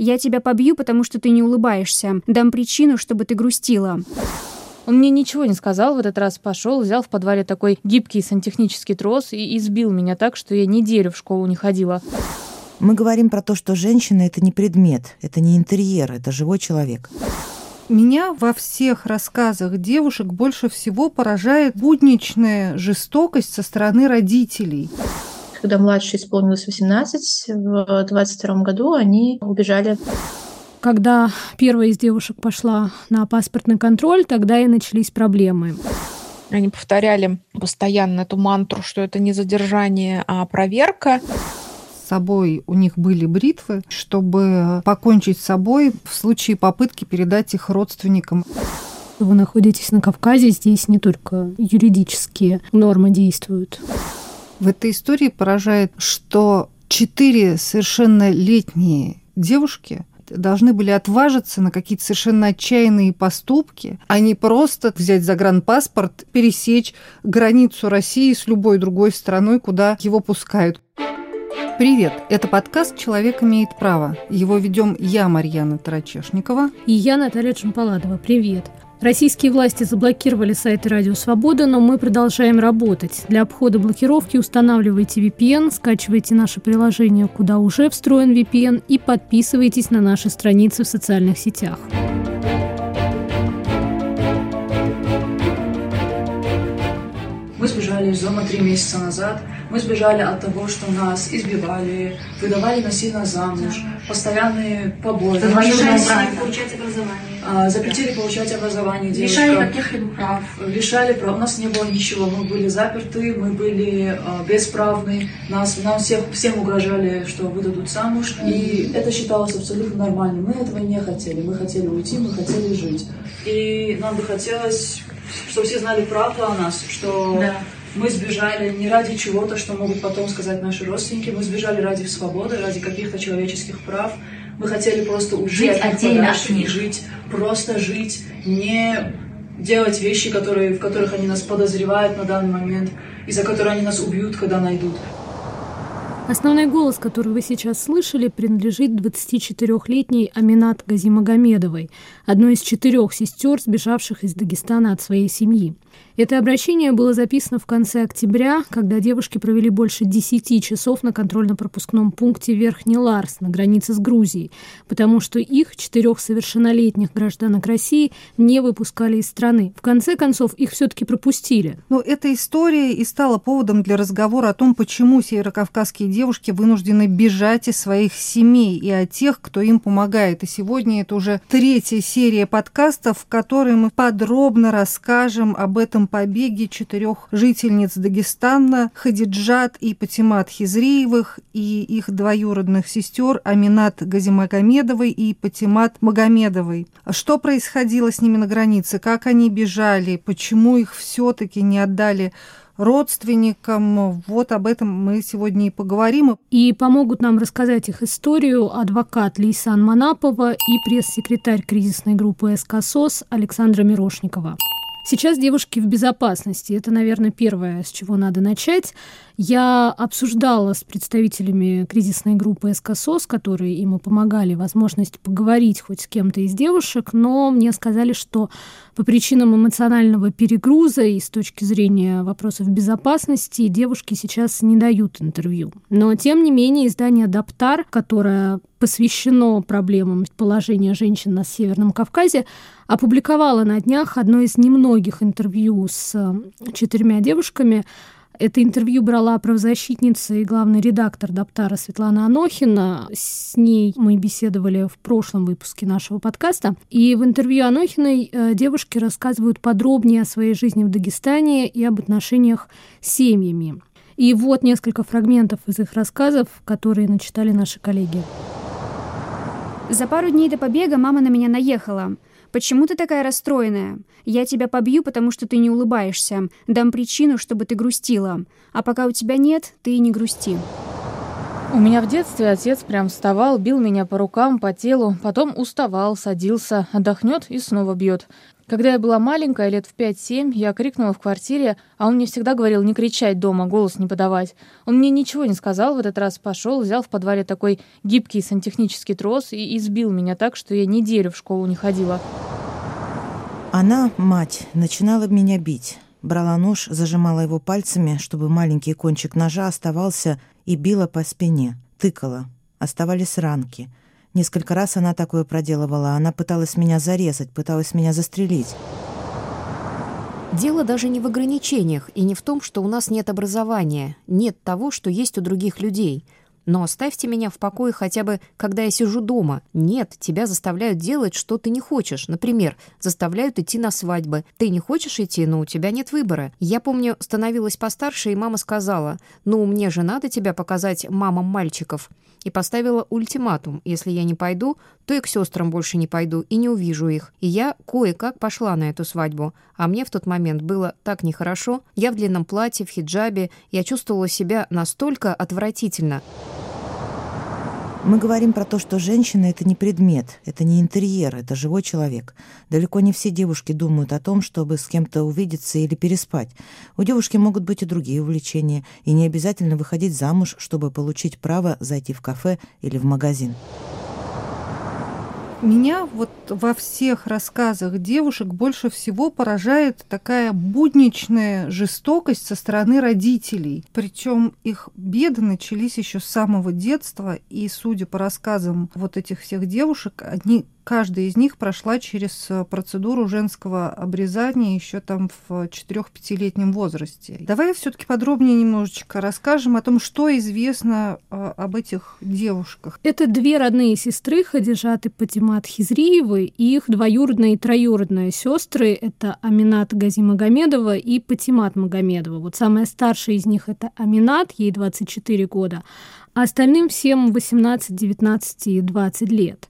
Я тебя побью, потому что ты не улыбаешься. Дам причину, чтобы ты грустила. Он мне ничего не сказал в этот раз, пошел, взял в подвале такой гибкий сантехнический трос и избил меня так, что я неделю в школу не ходила. Мы говорим про то, что женщина — это не предмет, это не интерьер, это живой человек. Меня во всех рассказах девушек больше всего поражает будничная жестокость со стороны родителей. Когда младшей исполнилось 18, в 22 году они убежали. Когда первая из девушек пошла на паспортный контроль, тогда и начались проблемы. Они повторяли постоянно эту мантру, что это не задержание, а проверка. С собой у них были бритвы, чтобы покончить с собой в случае попытки передать их родственникам. Вы находитесь на Кавказе, здесь не только юридические нормы действуют. В этой истории поражает, что 4 совершеннолетние девушки должны были отважиться на какие-то совершенно отчаянные поступки, а не просто взять загранпаспорт, пересечь границу России с любой другой страной, куда его пускают. Привет! Это подкаст «Человек имеет право». Его ведем я, Марьяна Тарачешникова. И я, Наталья Джампаладова. Привет! Российские власти заблокировали сайты «Радио Свобода», но мы продолжаем работать. Для обхода блокировки устанавливайте VPN, скачивайте наше приложение, куда уже встроен VPN, и подписывайтесь на наши страницы в социальных сетях. Мы сбежали из дома 3 месяца назад. Мы сбежали от того, что нас избивали, выдавали насильно замуж, постоянные побои. Запретили получать образование девушкам. Лишали каких-либо прав. Лишали прав. У нас не было ничего. Мы были заперты, мы были бесправны. Нам всем угрожали, что выдадут замуж. И это считалось абсолютно нормальным. Мы этого не хотели. Мы хотели уйти, мы хотели жить. И нам бы хотелось, чтобы все знали правду о нас, что мы сбежали не ради чего-то, что могут потом сказать наши родственники. Мы сбежали ради свободы, ради каких-то человеческих прав. Мы хотели просто уйти от них подальше и жить, просто жить, не делать вещи, в которых они нас подозревают на данный момент, и за которые они нас убьют, когда найдут. Основной голос, который вы сейчас слышали, принадлежит 24-летней Аминат Газимагомедовой, одной из 4 сестер, сбежавших из Дагестана от своей семьи. Это обращение было записано в конце октября, когда девушки провели больше 10 часов на контрольно-пропускном пункте Верхний Ларс на границе с Грузией, потому что их, 4 совершеннолетних гражданок России, не выпускали из страны. В конце концов, их все-таки пропустили. Но эта история и стала поводом для разговора о том, почему северокавказские девушки вынуждены бежать из своих семей и о тех, кто им помогает. И сегодня это уже 3-я серия подкастов, в которой мы подробно расскажем об этом побеге 4 жительниц Дагестана Хадиджат и Патимат Хизриевых и их двоюродных сестер Аминат Газимагомедовой и Патимат Магомедовой. Что происходило с ними на границе, как они бежали, почему их все-таки не отдали родственникам. Вот об этом мы сегодня и поговорим. И помогут нам рассказать их историю адвокат Лейсан Манапова и пресс-секретарь кризисной группы СК СОС Александра Мирошникова. Сейчас девушки в безопасности. Это, наверное, первое, с чего надо начать. Я обсуждала с представителями кризисной группы СК СОС, которые им и помогали, возможность поговорить хоть с кем-то из девушек, но мне сказали, что по причинам эмоционального перегруза и с точки зрения вопросов безопасности девушки сейчас не дают интервью. Но, тем не менее, издание «Даптар», которое посвящено проблемам положения женщин на Северном Кавказе, опубликовала на днях одно из немногих интервью с 4 девушками. Это интервью брала правозащитница и главный редактор «Даптара» Светлана Анохина. С ней мы беседовали в прошлом выпуске нашего подкаста. И в интервью Анохиной девушки рассказывают подробнее о своей жизни в Дагестане и об отношениях с семьями. И вот несколько фрагментов из их рассказов, которые начитали наши коллеги. За пару дней до побега мама на меня наехала. «Почему ты такая расстроенная? Я тебя побью, потому что ты не улыбаешься. Дам причину, чтобы ты грустила. А пока у тебя нет, ты и не грусти». У меня в детстве отец прям вставал, бил меня по рукам, по телу, потом уставал, садился, отдохнет и снова бьет. Когда я была маленькая, лет в 5-7, я крикнула в квартире, а он мне всегда говорил не кричать дома, голос не подавать. Он мне ничего не сказал, в этот раз пошел, взял в подвале такой гибкий сантехнический трос и избил меня так, что я неделю в школу не ходила. Она, мать, начинала меня бить. Брала нож, зажимала его пальцами, чтобы маленький кончик ножа оставался, и била по спине, тыкала. Оставались ранки. Несколько раз она такое проделывала. Она пыталась меня зарезать, пыталась меня застрелить. Дело даже не в ограничениях и не в том, что у нас нет образования, нет того, что есть у других людей. Но оставьте меня в покое хотя бы, когда я сижу дома. Нет, тебя заставляют делать, что ты не хочешь. Например, заставляют идти на свадьбы. Ты не хочешь идти, но у тебя нет выбора. Я помню, становилась постарше, и мама сказала: «Ну, мне же надо тебя показать мамам мальчиков». И поставила ультиматум: если я не пойду, то и к сестрам больше не пойду, и не увижу их. И я кое-как пошла на эту свадьбу. А мне в тот момент было так нехорошо. Я в длинном платье, в хиджабе. Я чувствовала себя настолько отвратительно. Мы говорим про то, что женщина — это не предмет, это не интерьер, это живой человек. Далеко не все девушки думают о том, чтобы с кем-то увидеться или переспать. У девушки могут быть и другие увлечения, и не обязательно выходить замуж, чтобы получить право зайти в кафе или в магазин. Меня вот во всех рассказах девушек больше всего поражает такая будничная жестокость со стороны родителей. Причем их беды начались еще с самого детства, и, судя по рассказам вот этих всех девушек, каждая из них прошла через процедуру женского обрезания еще там в 4-5-летнем возрасте. Давай все-таки подробнее немножечко расскажем о том, что известно об этих девушках. Это две родные сестры, Хадижат и Патимат Хизриевы, и их двоюродные и троюродные сестры — это Аминат Газимагомедова и Патимат Магомедова. Вот самая старшая из них — это Аминат, ей 24 года, а остальным всем 18, 19 и 20 лет.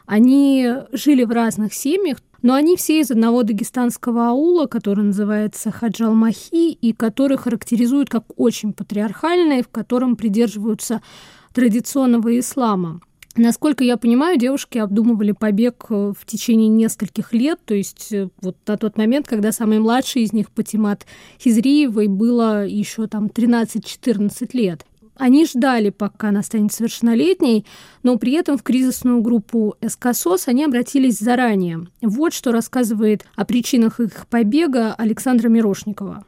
Они жили в разных семьях, но они все из одного дагестанского аула, который называется Хаджалмахи, и который характеризуют как очень патриархальный, в котором придерживаются традиционного ислама. Насколько я понимаю, девушки обдумывали побег в течение нескольких лет, то есть вот на тот момент, когда самой младшей из них, Патимат Хизриевой, было еще там 13-14 лет. Они ждали, пока она станет совершеннолетней, но при этом в кризисную группу СКСОС они обратились заранее. Вот что рассказывает о причинах их побега Александра Мирошникова.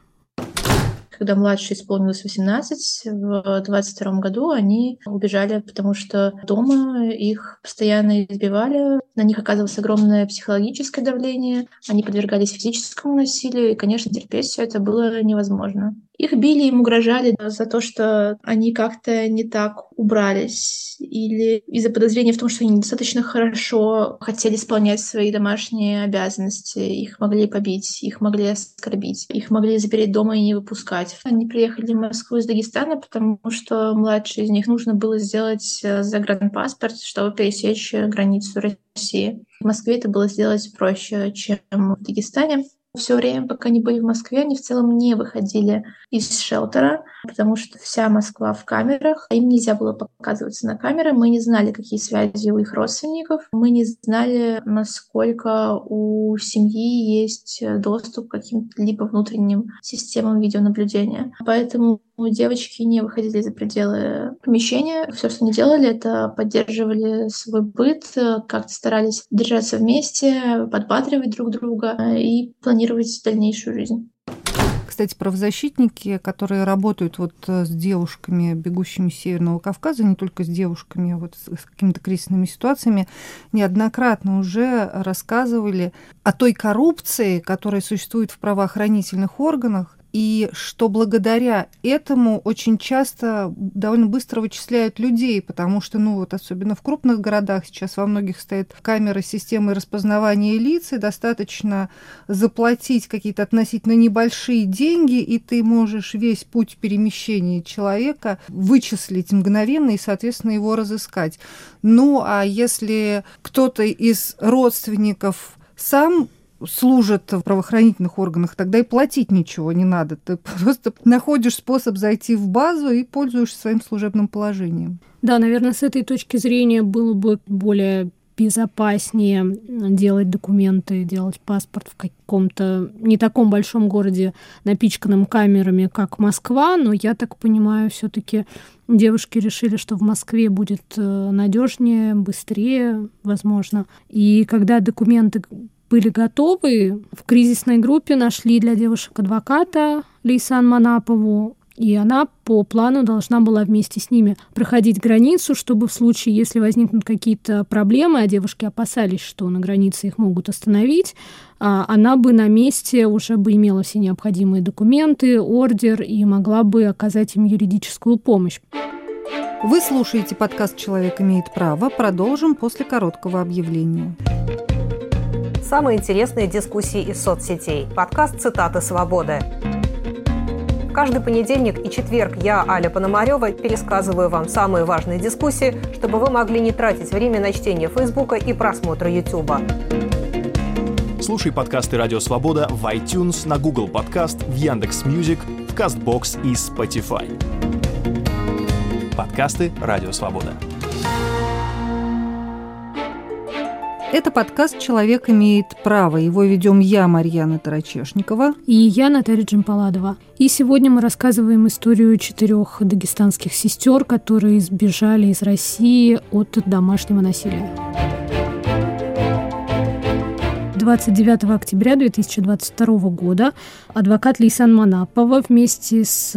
Когда младшей исполнилось 18, в 22 году они убежали, потому что дома их постоянно избивали, на них оказывалось огромное психологическое давление, они подвергались физическому насилию, и, конечно, терпеть все это было невозможно. Их били, им угрожали за то, что они как-то не так убрались, или из-за подозрения в том, что они недостаточно хорошо хотели исполнять свои домашние обязанности. Их могли побить, их могли оскорбить, их могли запереть дома и не выпускать. Они приехали в Москву из Дагестана, потому что младшей из них нужно было сделать загранпаспорт, чтобы пересечь границу России. В Москве это было сделать проще, чем в Дагестане. Все время, пока они были в Москве, они в целом не выходили из шелтера, потому что вся Москва в камерах. Им нельзя было показываться на камеры. Мы не знали, какие связи у их родственников. Мы не знали, насколько у семьи есть доступ к каким-либо внутренним системам видеонаблюдения. Поэтому девочки не выходили за пределы помещения. Все, что они делали, это поддерживали свой быт, как-то старались держаться вместе, подбадривать друг друга и планировать дальнейшую жизнь. Кстати, правозащитники, которые работают вот с девушками, бегущими с Северного Кавказа, не только с девушками, а вот с какими-то кризисными ситуациями, неоднократно уже рассказывали о той коррупции, которая существует в правоохранительных органах, и что благодаря этому очень часто довольно быстро вычисляют людей, потому что, вот особенно в крупных городах сейчас во многих стоят камеры с системой распознавания лиц, и достаточно заплатить какие-то относительно небольшие деньги, и ты можешь весь путь перемещения человека вычислить мгновенно и, соответственно, его разыскать. А если кто-то из родственников сам служат в правоохранительных органах, тогда и платить ничего не надо. Ты просто находишь способ зайти в базу и пользуешься своим служебным положением. Да, наверное, с этой точки зрения было бы более безопаснее делать документы, делать паспорт в каком-то не таком большом городе, напичканном камерами, как Москва, но я так понимаю, все-таки девушки решили, что в Москве будет надежнее, быстрее, возможно. И когда документы были готовы, в кризисной группе нашли для девушек адвоката Лейсан Манапову, и она по плану должна была вместе с ними проходить границу, чтобы в случае, если возникнут какие-то проблемы, а девушки опасались, что на границе их могут остановить, она бы на месте уже бы имела все необходимые документы, ордер и могла бы оказать им юридическую помощь. Вы слушаете подкаст «Человек имеет право». Продолжим после короткого объявления. Самые интересные дискуссии из соцсетей. Подкаст «Цитаты свободы». Каждый понедельник и четверг я, Аля Пономарёва, пересказываю вам самые важные дискуссии, чтобы вы могли не тратить время на чтение Фейсбука и просмотра Ютуба. Слушай подкасты «Радио Свобода» в iTunes, на Google Подкаст, в Яндекс.Мьюзик, в Castbox и Spotify. Подкасты «Радио Свобода». Это подкаст «Человек имеет право». Его ведем я, Марьяна Тарачешникова. И я, Наталья Джампаладова. И сегодня мы рассказываем историю 4 дагестанских сестер, которые сбежали из России от домашнего насилия. 29 октября 2022 года адвокат Лейсан Манапова вместе с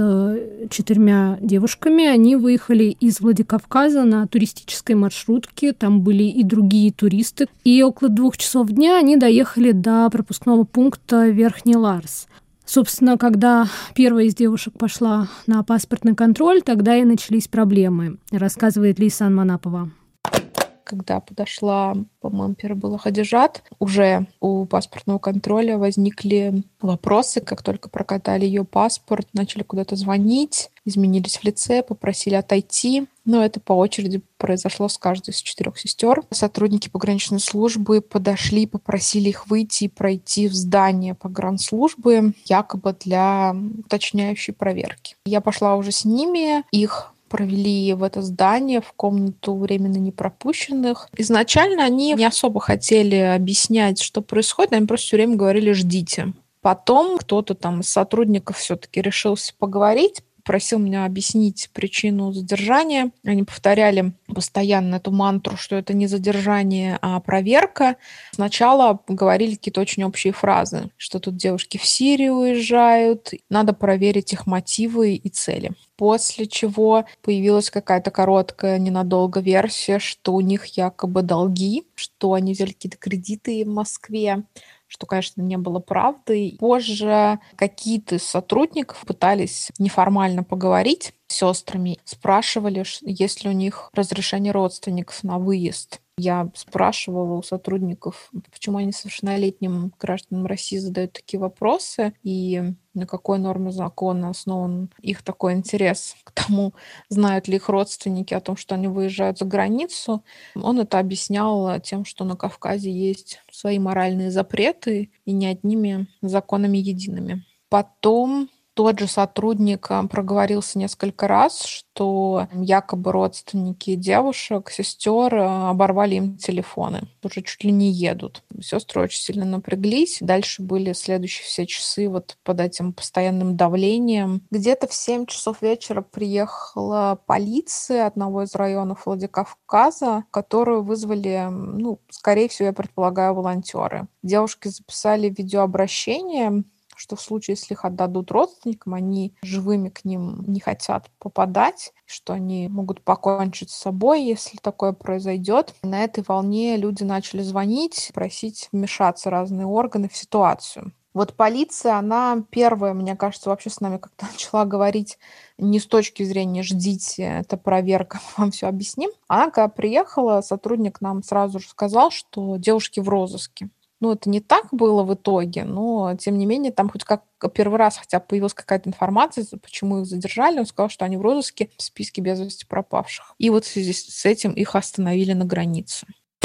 4 девушками, они выехали из Владикавказа на туристической маршрутке, там были и другие туристы, и около 2 часов дня они доехали до пропускного пункта Верхний Ларс. Собственно, когда первая из девушек пошла на паспортный контроль, тогда и начались проблемы, рассказывает Лейсан Манапова. Когда подошла, по-моему, первый был Хадижат, уже у паспортного контроля возникли вопросы. Как только прокатали ее паспорт, начали куда-то звонить, изменились в лице, попросили отойти. Но это по очереди произошло с каждой из 4 сестер. Сотрудники пограничной службы подошли, попросили их выйти и пройти в здание погранслужбы, якобы для уточняющей проверки. Я пошла уже с ними, их провели в это здание, в комнату временно непропущенных. Изначально они не особо хотели объяснять, что происходит, они просто все время говорили «ждите». Потом кто-то там из сотрудников все-таки решился поговорить, просил меня объяснить причину задержания. Они повторяли постоянно эту мантру, что это не задержание, а проверка. Сначала говорили какие-то очень общие фразы, что тут девушки в Сирию уезжают, надо проверить их мотивы и цели. После чего появилась какая-то короткая, ненадолго версия, что у них якобы долги, что они взяли какие-то кредиты в Москве, что, конечно, не было правдой. Позже какие-то из сотрудников пытались неформально поговорить с сестрами, спрашивали, есть ли у них разрешение родственников на выезд. Я спрашивала у сотрудников, почему они совершеннолетним гражданам России задают такие вопросы, и на какой норме закона основан их такой интерес к тому, знают ли их родственники о том, что они выезжают за границу. Он это объяснял тем, что на Кавказе есть свои моральные запреты, и не одними законами едиными. Потом тот же сотрудник проговорился несколько раз, что якобы родственники девушек, сестер оборвали им телефоны. Уже чуть ли не едут. Сестры очень сильно напряглись. Дальше были следующие все часы вот под этим постоянным давлением. Где-то в 7 часов вечера приехала полиция одного из районов Владикавказа, которую вызвали, скорее всего, я предполагаю, волонтеры. Девушки записали видеообращение, что в случае, если их отдадут родственникам, они живыми к ним не хотят попадать, что они могут покончить с собой, если такое произойдет. На этой волне люди начали звонить, просить вмешаться разные органы в ситуацию. Вот полиция, она первая, мне кажется, вообще с нами как-то начала говорить не с точки зрения «ждите, это проверка, мы вам все объясним». Она, когда приехала, сотрудник нам сразу же сказал, что девушки в розыске. Это не так было в итоге, но, тем не менее, там хоть как первый раз хотя бы появилась какая-то информация, почему их задержали. Он сказал, что они в розыске в списке без вести пропавших. И вот в связи с этим их остановили на границе.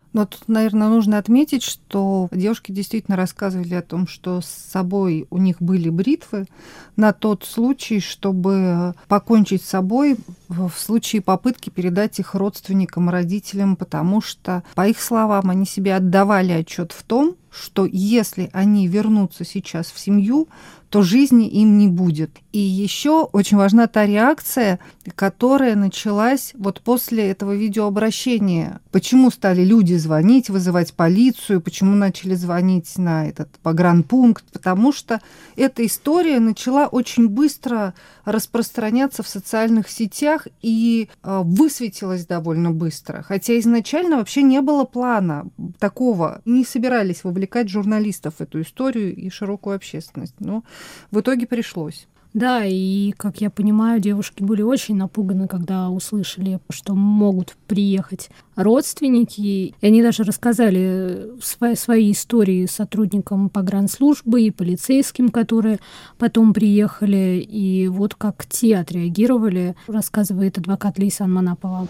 Но тут, наверное, нужно отметить, что девушки действительно рассказывали о том, что с собой у них были бритвы на тот случай, чтобы покончить с собой в случае попытки передать их родственникам, родителям, потому что, по их словам, они себе отдавали отчет в том, что если они вернутся сейчас в семью, то жизни им не будет. И еще очень важна та реакция, которая началась вот после этого видеообращения. Почему стали люди звонить, вызывать полицию, почему начали звонить на этот погранпункт? Потому что эта история начала очень быстро распространяться в социальных сетях и высветилась довольно быстро. Хотя изначально вообще не было плана такого. Не собирались вовлекать журналистов в эту историю и широкую общественность. Но в итоге пришлось. Да, и, как я понимаю, девушки были очень напуганы, когда услышали, что могут приехать родственники. И они даже рассказали свои истории сотрудникам погранслужбы и полицейским, которые потом приехали. И вот как те отреагировали, рассказывает адвокат Лейсан Манапова.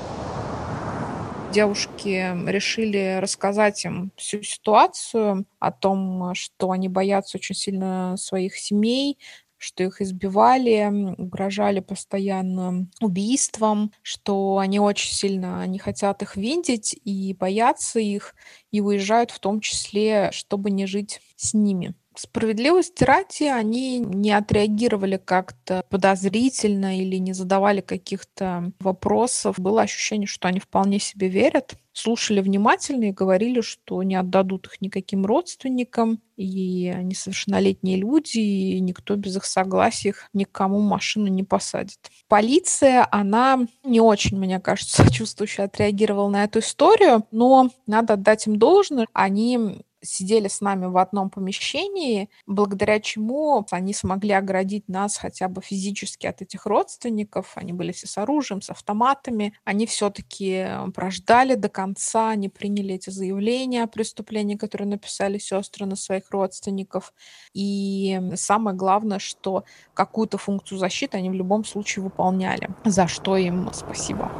Девушки решили рассказать им всю ситуацию о том, что они боятся очень сильно своих семей, что их избивали, угрожали постоянно убийством, что они очень сильно не хотят их видеть и боятся их, и уезжают в том числе, чтобы не жить с ними. Справедливости ради, они не отреагировали как-то подозрительно или не задавали каких-то вопросов. Было ощущение, что они вполне себе верят, слушали внимательно и говорили, что не отдадут их никаким родственникам, и они совершеннолетние люди, и никто без их согласия их никому в машину не посадит. Полиция, она не очень, мне кажется, сочувствующе отреагировала на эту историю, но надо отдать им должное. Они сидели с нами в одном помещении, благодаря чему они смогли оградить нас хотя бы физически от этих родственников. Они были все с оружием, с автоматами. Они все-таки прождали до конца, они приняли эти заявления о преступлении, которые написали сестры на своих родственников. И самое главное, что какую-то функцию защиты они в любом случае выполняли, за что им спасибо.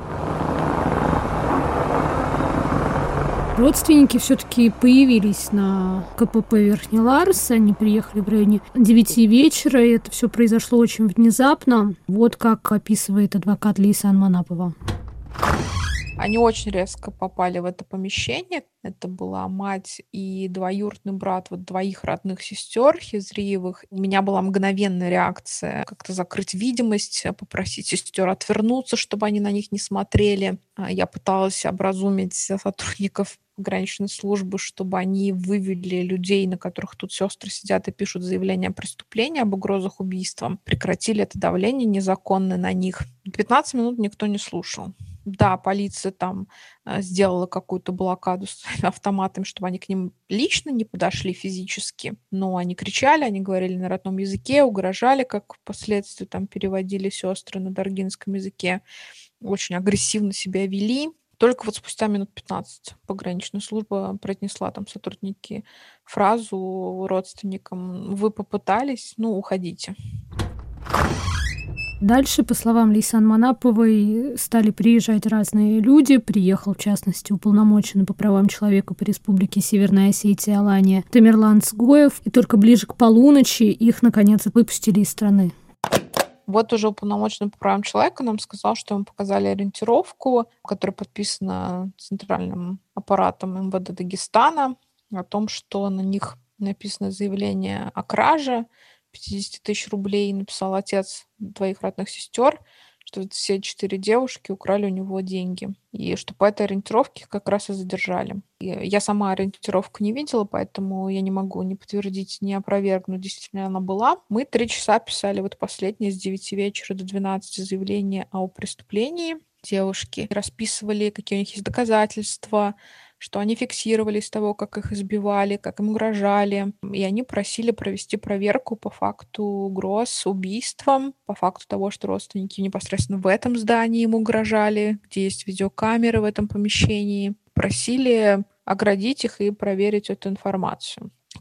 Родственники все-таки появились на КПП Верхний Ларс. Они приехали в районе 9 вечера, и это все произошло очень внезапно. Вот как описывает адвокат Лейсан Манапова. Они очень резко попали в это помещение. Это была мать и двоюродный брат двоих родных сестер Хизриевых. У меня была мгновенная реакция как-то закрыть видимость, попросить сестер отвернуться, чтобы они на них не смотрели. Я пыталась образумить сотрудников пограничной службы, чтобы они вывели людей, на которых тут сестры сидят и пишут заявление о преступлении, об угрозах убийством, прекратили это давление незаконное на них. 15 минут никто не слушал. Да, полиция там сделала какую-то блокаду с автоматами, чтобы они к ним лично не подошли физически, но они кричали, они говорили на родном языке, угрожали, как впоследствии там переводили сестры на даргинском языке, очень агрессивно себя вели. Только вот спустя минут 15 пограничная служба произнесла там сотрудники фразу родственникам: «Вы попытались, уходите». Дальше, по словам Лейсан Манаповой, стали приезжать разные люди. Приехал, в частности, уполномоченный по правам человека по Республике Северная Осетия Алания Тамерлан Цгоев. И только ближе к полуночи их, наконец, выпустили из страны. Вот уже уполномоченный по правам человека нам сказал, что ему показали ориентировку, которая подписана центральным аппаратом МВД Дагестана, о том, что на них написано заявление о краже 50 тысяч рублей. Написал отец двоих родных сестер, что все 4 девушки украли у него деньги. И что по этой ориентировке как раз и задержали. И я сама ориентировку не видела, поэтому я не могу ни подтвердить, ни опровергнуть, действительно она была. Мы 3 часа писали последнее с 9 вечера до 12 заявление о преступлении. Девушки расписывали, какие у них есть доказательства, что они фиксировали из того, как их избивали, как им угрожали. И они просили провести проверку по факту угроз убийством, по факту того, что родственники непосредственно в этом здании им угрожали, где есть видеокамеры в этом помещении. Просили оградить их и проверить эту информацию.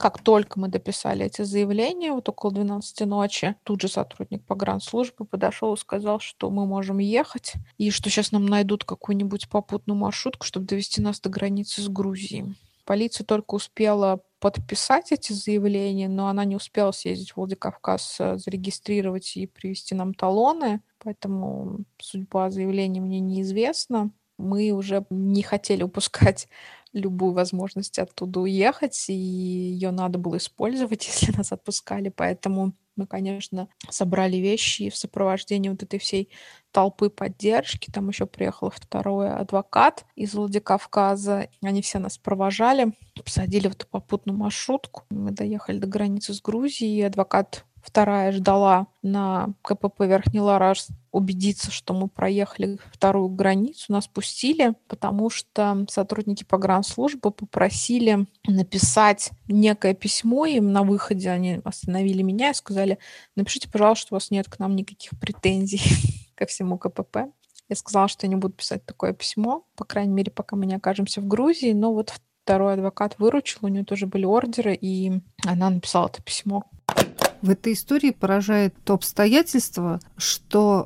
Как только мы дописали эти заявления, вот около 12 ночи, тут же сотрудник погранслужбы подошел и сказал, что мы можем ехать, и что сейчас нам найдут какую-нибудь попутную маршрутку, чтобы довести нас до границы с Грузией. Полиция только успела подписать эти заявления, но она не успела съездить в Владикавказ, зарегистрировать и привезти нам талоны, поэтому судьба заявления мне неизвестна. Мы уже не хотели упускать любую возможность оттуда уехать, и ее надо было использовать, если нас отпускали. Поэтому мы, конечно, собрали вещи в сопровождении вот этой всей толпы поддержки. Там еще приехал второй адвокат из Владикавказа. Они все нас провожали, посадили в эту попутную маршрутку. Мы доехали до границы с Грузией, и адвокат вторая ждала на КПП Верхний Лараш убедиться, что мы проехали вторую границу, нас пустили, потому что сотрудники погранслужбы попросили написать некое письмо им на выходе. Они остановили меня и сказали: напишите, пожалуйста, что у вас нет к нам никаких претензий ко всему КПП. Я сказала, что я не буду писать такое письмо, по крайней мере, пока мы не окажемся в Грузии, но вот второй адвокат выручил, у нее тоже были ордеры, и она написала это письмо. В этой истории поражает то обстоятельство, что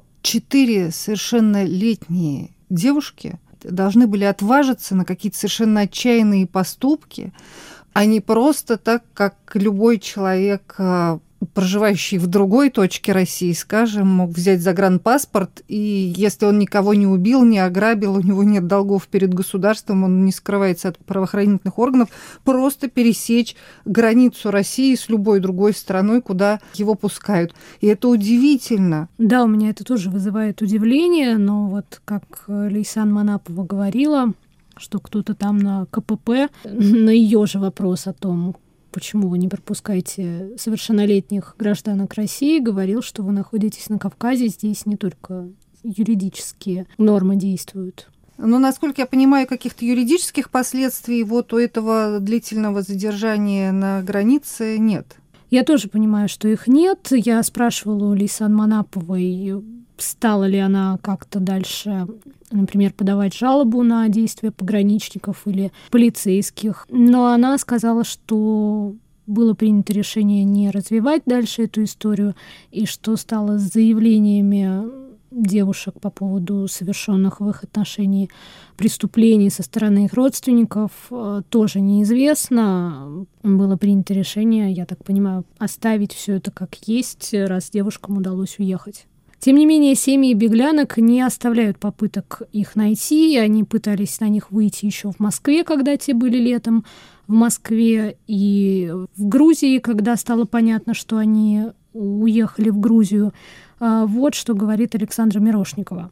4 совершеннолетние девушки должны были отважиться на какие-то совершенно отчаянные поступки, а не просто так, как любой человек, проживающий в другой точке России, скажем, мог взять загранпаспорт, и если он никого не убил, не ограбил, у него нет долгов перед государством, он не скрывается от правоохранительных органов, просто пересечь границу России с любой другой страной, куда его пускают. И это удивительно. Да, у меня это тоже вызывает удивление, но вот как Лейсан Манапова говорила, что кто-то там на КПП, на ее же вопрос о том, почему вы не пропускаете совершеннолетних гражданок России, говорил, что вы находитесь на Кавказе, здесь не только юридические нормы действуют. Но, насколько я понимаю, каких-то юридических последствий вот у этого длительного задержания на границе нет. Я тоже понимаю, что их нет. Я спрашивала у Лейсан Манаповой, стала ли она как-то дальше, например, подавать жалобу на действия пограничников или полицейских. Но она сказала, что было принято решение не развивать дальше эту историю, и что стало с заявлениями девушек по поводу совершенных в их отношении преступлений со стороны их родственников, тоже неизвестно. Было принято решение, я так понимаю, оставить все это как есть, раз девушкам удалось уехать. Тем не менее, семьи беглянок не оставляют попыток их найти. Они пытались на них выйти еще в Москве, когда те были летом в Москве, и в Грузии, когда стало понятно, что они уехали в Грузию. Вот что говорит Александра Мирошникова.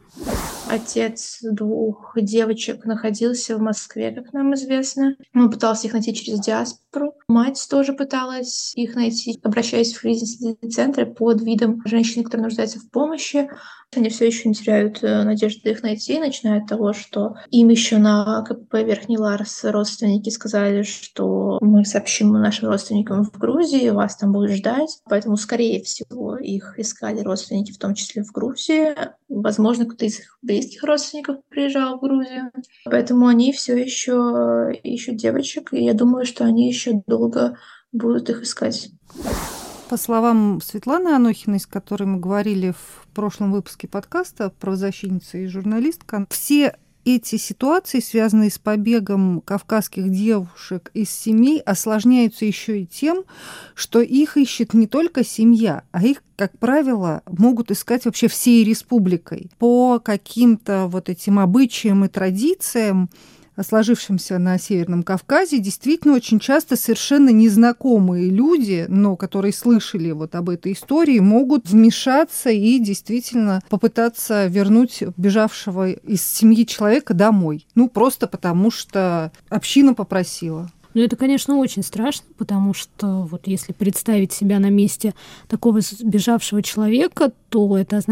Отец 2 девочек находился в Москве, как нам известно. Он пытался их найти через диаспору. Мать тоже пыталась их найти, обращаясь в кризисные центры под видом женщины, которая нуждается в помощи. Они все еще не теряют надежды их найти, начиная от того, что им еще на КПП Верхний Ларс родственники сказали, что мы сообщим нашим родственникам в Грузии, вас там будут ждать. Поэтому, скорее всего, их искали родственники, в том числе в Грузии. Возможно, кто-то из их близких родственников приезжал в Грузию. Поэтому они все еще ищут девочек, и я думаю, что они еще долго будут их искать. По словам Светланы Анохиной, с которой мы говорили в прошлом выпуске подкаста, правозащитница и журналистка, все эти ситуации, связанные с побегом кавказских девушек из семей, осложняются еще и тем, что их ищет не только семья, а их, как правило, могут искать вообще всей республикой. По каким-то вот этим обычаям и традициям, сложившимся на Северном Кавказе, действительно очень часто совершенно незнакомые люди, но которые слышали вот об этой истории, могут вмешаться и действительно попытаться вернуть бежавшего из семьи человека домой. Ну, просто потому что община попросила. Ну, это, конечно, очень страшно, потому что вот если представить себя на месте такого сбежавшего человека, то это означает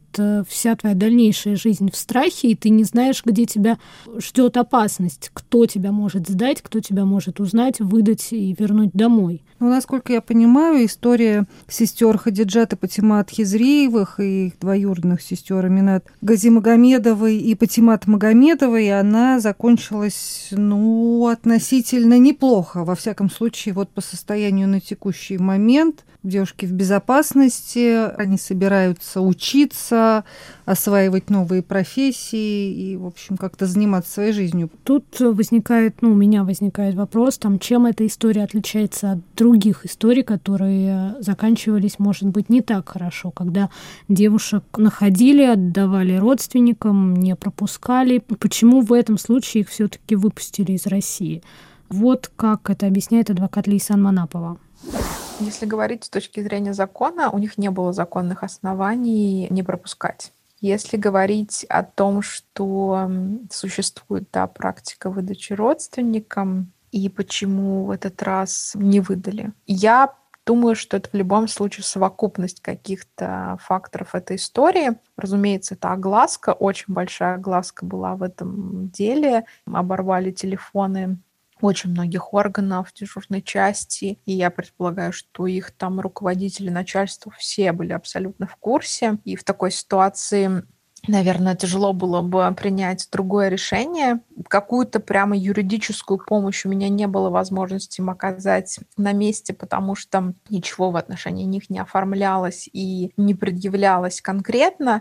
вся твоя дальнейшая жизнь в страхе, и ты не знаешь, где тебя ждет опасность, кто тебя может сдать, кто тебя может узнать, выдать и вернуть домой. Ну, насколько я понимаю, история сестер Хадиджат и Патимат Хизриевых и их двоюродных сестер Аминат Газимагомедовой и Патимат Магомедовой, она закончилась, относительно неплохо. Во всяком случае, вот по состоянию на текущий момент девушки в безопасности, они собираются учиться, осваивать новые профессии и, в общем, как-то заниматься своей жизнью. Тут возникает, у меня возникает вопрос, чем эта история отличается от других историй, которые заканчивались, может быть, не так хорошо, когда девушек находили, отдавали родственникам, не пропускали. Почему в этом случае их все-таки выпустили из России? Вот как это объясняет адвокат Лейсан Манапова. Если говорить с точки зрения закона, у них не было законных оснований не пропускать. Если говорить о том, что существует практика выдачи родственникам, и почему в этот раз не выдали, я думаю, что это в любом случае совокупность каких-то факторов этой истории. Разумеется, это огласка, очень большая огласка была в этом деле. Оборвали телефоны очень многих органов дежурной части, и я предполагаю, что их там руководители, начальство все были абсолютно в курсе. И в такой ситуации, наверное, тяжело было бы принять другое решение. Какую-то прямо юридическую помощь у меня не было возможности им оказать на месте, потому что ничего в отношении них не оформлялось и не предъявлялось конкретно.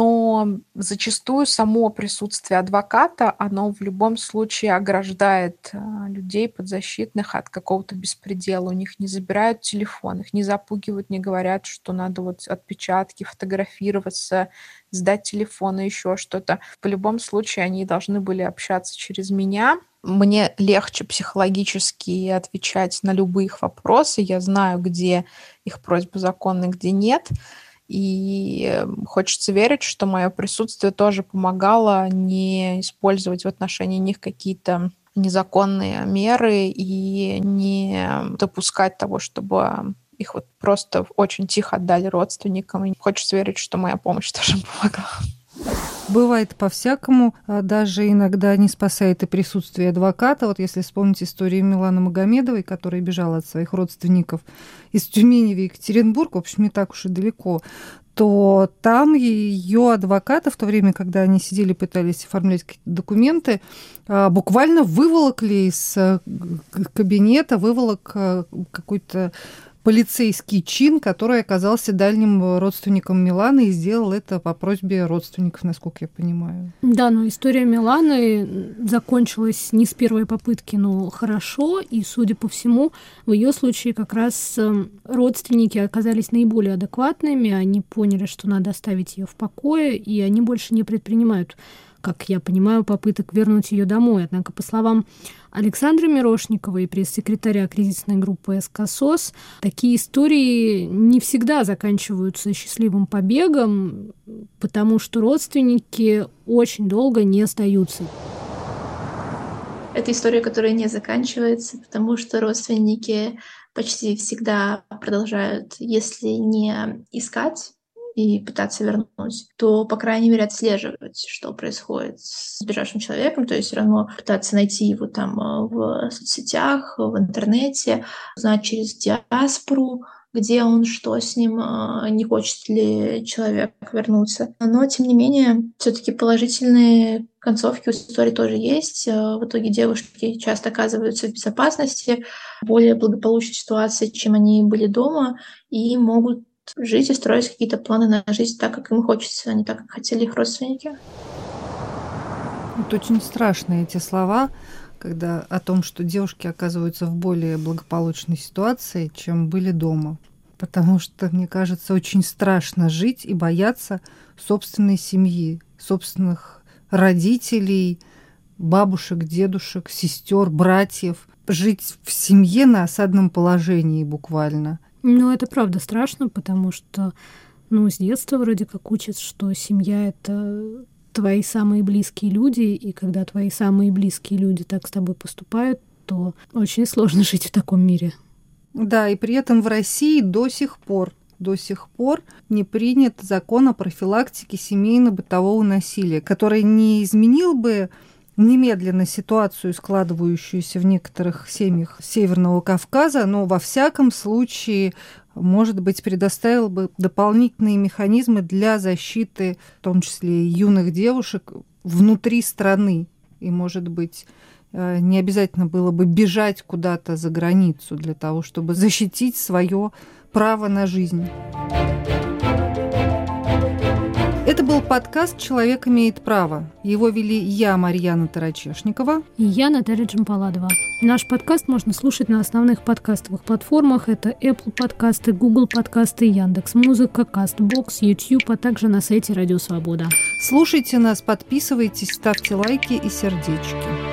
Но зачастую само присутствие адвоката, оно в любом случае ограждает людей подзащитных от какого-то беспредела. У них не забирают телефон, их не запугивают, не говорят, что надо отпечатки, фотографироваться, сдать телефон и еще что-то. В любом случае они должны были общаться через меня. Мне легче психологически отвечать на любые их вопросы. Я знаю, где их просьбы законны, где нет. И хочется верить, что мое присутствие тоже помогало не использовать в отношении них какие-то незаконные меры и не допускать того, чтобы их просто очень тихо отдали родственникам. И хочется верить, что моя помощь тоже помогла. Бывает по-всякому, даже иногда не спасает и присутствие адвоката. Вот если вспомнить историю Миланы Магомедовой, которая бежала от своих родственников из Тюмени в Екатеринбург, в общем, не так уж и далеко, то там ее адвоката, в то время, когда они сидели, пытались оформлять какие-то документы, буквально выволокли из кабинета, выволок какой-то полицейский чин, который оказался дальним родственником Миланы и сделал это по просьбе родственников, насколько я понимаю. Да, но история Миланы закончилась не с первой попытки, но хорошо, и, судя по всему, в ее случае как раз родственники оказались наиболее адекватными, они поняли, что надо оставить ее в покое, и они больше не предпринимают, как я понимаю, попыток вернуть ее домой. Однако, по словам Александры Мирошниковой, пресс-секретаря кризисной группы СКСОС, такие истории не всегда заканчиваются счастливым побегом, потому что родственники очень долго не сдаются. Это история, которая не заканчивается, потому что родственники почти всегда продолжают, если не искать и пытаться вернуть, то, по крайней мере, отслеживать, что происходит с сбежавшим человеком, то есть все равно пытаться найти его там в соцсетях, в интернете, узнать через диаспору, где он, что с ним, не хочет ли человек вернуться. Но, тем не менее, все-таки положительные концовки у истории тоже есть. В итоге девушки часто оказываются в безопасности, в более благополучной ситуации, чем они были дома, и могут жить и строить какие-то планы на жизнь так, как им хочется, а не так, как хотели их родственники. Это очень страшные эти слова, когда о том, что девушки оказываются в более благополучной ситуации, чем были дома. Потому что, мне кажется, очень страшно жить и бояться собственной семьи, собственных родителей, бабушек, дедушек, сестер, братьев. Жить в семье на осадном положении буквально. Ну, это правда страшно, потому что, с детства вроде как учат, что семья — это твои самые близкие люди, и когда твои самые близкие люди так с тобой поступают, то очень сложно жить в таком мире. Да, и при этом в России до сих пор до сих пор не принят закон о профилактике семейно-бытового насилия, который не изменил бы немедленно ситуацию, складывающуюся в некоторых семьях Северного Кавказа, но во всяком случае, может быть, предоставил бы дополнительные механизмы для защиты, в том числе юных девушек, внутри страны. И, может быть, не обязательно было бы бежать куда-то за границу для того, чтобы защитить свое право на жизнь. Это был подкаст «Человек имеет право». Его вели я, Марьяна Тарачешникова. И я, Наталья Джампаладова. Наш подкаст можно слушать на основных подкастовых платформах. Это Apple подкасты, Google подкасты, Яндекс.Музыка, Castbox, YouTube, а также на сайте Радио Свобода. Слушайте нас, подписывайтесь, ставьте лайки и сердечки.